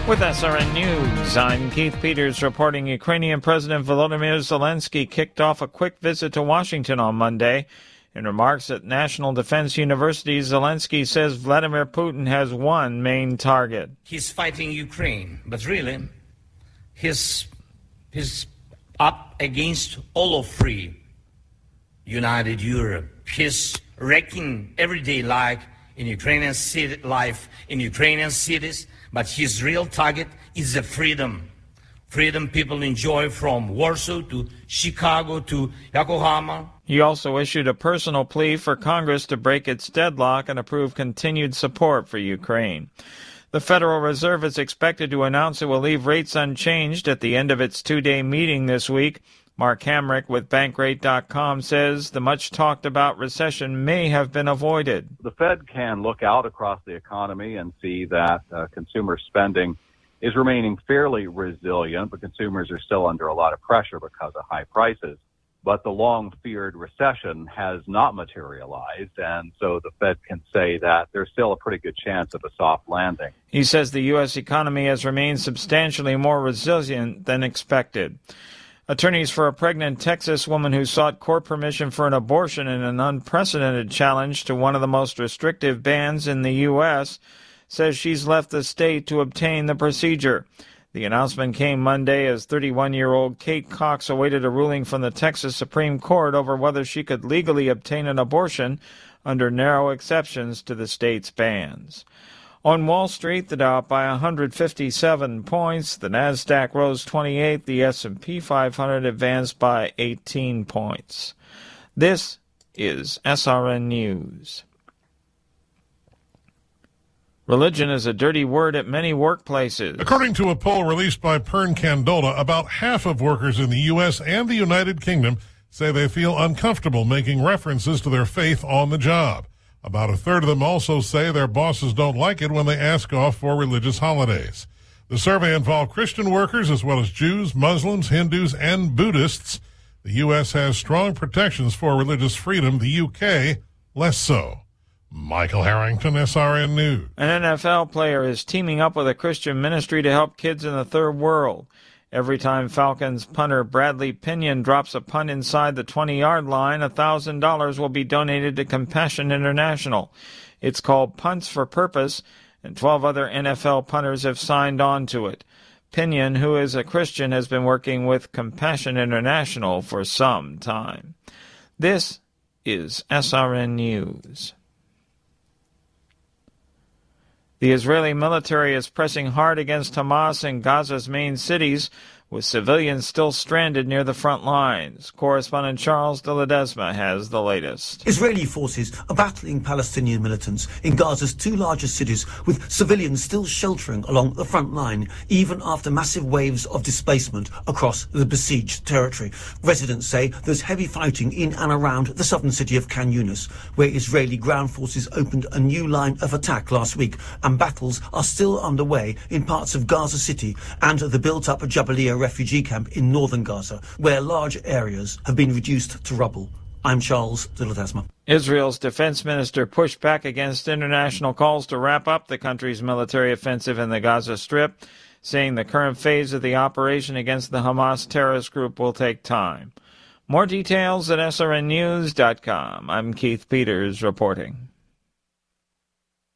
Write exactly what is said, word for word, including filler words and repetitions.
With S R N News, I'm Keith Peters reporting Ukrainian President Volodymyr Zelensky kicked off a quick visit to Washington on Monday. In remarks at National Defense University, Zelensky says Vladimir Putin has one main target. He's fighting Ukraine, but really, he's, he's up against all of free, united Europe. He's wrecking everyday life in Ukrainian city, life in Ukrainian cities, but his real target is the freedom. Freedom people enjoy from Warsaw to Chicago to Yokohama. He also issued a personal plea for Congress to break its deadlock and approve continued support for Ukraine. The Federal Reserve is expected to announce it will leave rates unchanged at the end of its two-day meeting this week. Mark Hamrick with Bankrate dot com says the much-talked-about recession may have been avoided. The Fed can look out across the economy and see that uh, consumer spending is remaining fairly resilient, but consumers are still under a lot of pressure because of high prices. But the long-feared recession has not materialized, and so the Fed can say that there's still a pretty good chance of a soft landing. He says the U S economy has remained substantially more resilient than expected. Attorneys for a pregnant Texas woman who sought court permission for an abortion in an unprecedented challenge to one of the most restrictive bans in the U S says she's left the state to obtain the procedure. The announcement came Monday as thirty-one-year-old Kate Cox awaited a ruling from the Texas Supreme Court over whether she could legally obtain an abortion under narrow exceptions to the state's bans. On Wall Street, the Dow up by one hundred fifty-seven points, the Nasdaq rose twenty-eight, the S and P five hundred advanced by eighteen points. This is S R N News. Religion is a dirty word at many workplaces. According to a poll released by Pern Candola, about half of workers in the U S and the United Kingdom say they feel uncomfortable making references to their faith on the job. About a third of them also say their bosses don't like it when they ask off for religious holidays. The survey involved Christian workers as well as Jews, Muslims, Hindus, and Buddhists. The U S has strong protections for religious freedom, the U K less so. Michael Harrington, S R N News. An N F L player is teaming up with a Christian ministry to help kids in the third world. Every time Falcons punter Bradley Pinion drops a punt inside the twenty-yard line, one thousand dollars will be donated to Compassion International. It's called Punts for Purpose, and twelve other N F L punters have signed on to it. Pinion, who is a Christian, has been working with Compassion International for some time. This is S R N News. The Israeli military is pressing hard against Hamas in Gaza's main cities, with civilians still stranded near the front lines. Correspondent Charles de Ledesma has the latest. Israeli forces are battling Palestinian militants in Gaza's two largest cities, with civilians still sheltering along the front line, even after massive waves of displacement across the besieged territory. Residents say there's heavy fighting in and around the southern city of Khan Yunis, where Israeli ground forces opened a new line of attack last week, and battles are still underway in parts of Gaza City and the built-up Jabalia refugee camp in northern Gaza, where large areas have been reduced to rubble. I'm Charles de Ledesma. Israel's defense minister pushed back against international calls to wrap up the country's military offensive in the Gaza Strip, saying the current phase of the operation against the Hamas terrorist group will take time. More details at S R N news dot com. I'm Keith Peters reporting.